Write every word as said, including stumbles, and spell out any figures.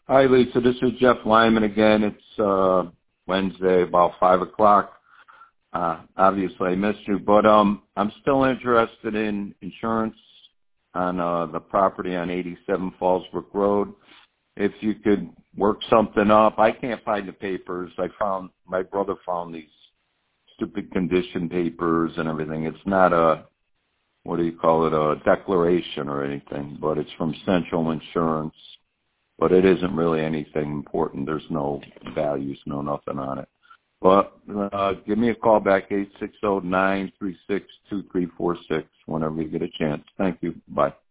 Hi, Lisa. This is Jeff Lyman again. It's uh, Wednesday, about five o'clock. Uh, obviously, I missed you, but um, I'm still interested in insurance on uh, the property on eighty-seven Fallsbrook Road. If you could work something up. I can't find the papers. I found, my brother found these stupid condition papers and everything. It's not a, what do you call it, a declaration or anything, but it's from Central Insurance. But it isn't really anything important. There's no values, no nothing on it. But uh, give me a call back, eight six zero, nine three six, two three four six, whenever you get a chance. Thank you. Bye.